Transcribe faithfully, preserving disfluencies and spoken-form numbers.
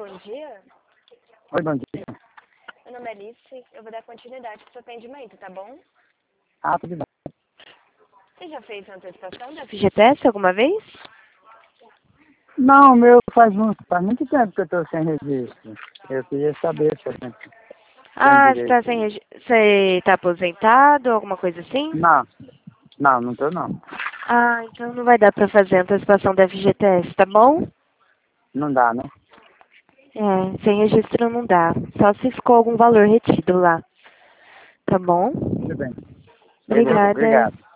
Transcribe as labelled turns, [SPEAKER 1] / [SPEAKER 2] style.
[SPEAKER 1] bom dia.
[SPEAKER 2] Oi, bom dia.
[SPEAKER 1] Meu nome é Alice, eu vou dar continuidade pro seu atendimento, tá bom?
[SPEAKER 2] Ah, tudo bem.
[SPEAKER 1] Você já fez a antecipação da F G T S alguma vez?
[SPEAKER 2] Não, meu faz muito, faz muito tempo que eu estou sem registro. Eu queria saber se eu tenho, tenho
[SPEAKER 1] Ah, você tá
[SPEAKER 2] direito.
[SPEAKER 1] sem regi... Você tá aposentado, alguma coisa assim?
[SPEAKER 2] Não, não, não estou não.
[SPEAKER 1] Ah, então não vai dar pra fazer a antecipação da F G T S, tá bom?
[SPEAKER 2] Não dá, né?
[SPEAKER 1] É, sem registro não dá. Só se ficou algum valor retido lá. Tá bom?
[SPEAKER 2] Tudo bem. Beleza,
[SPEAKER 1] Obrigada.
[SPEAKER 2] obrigado.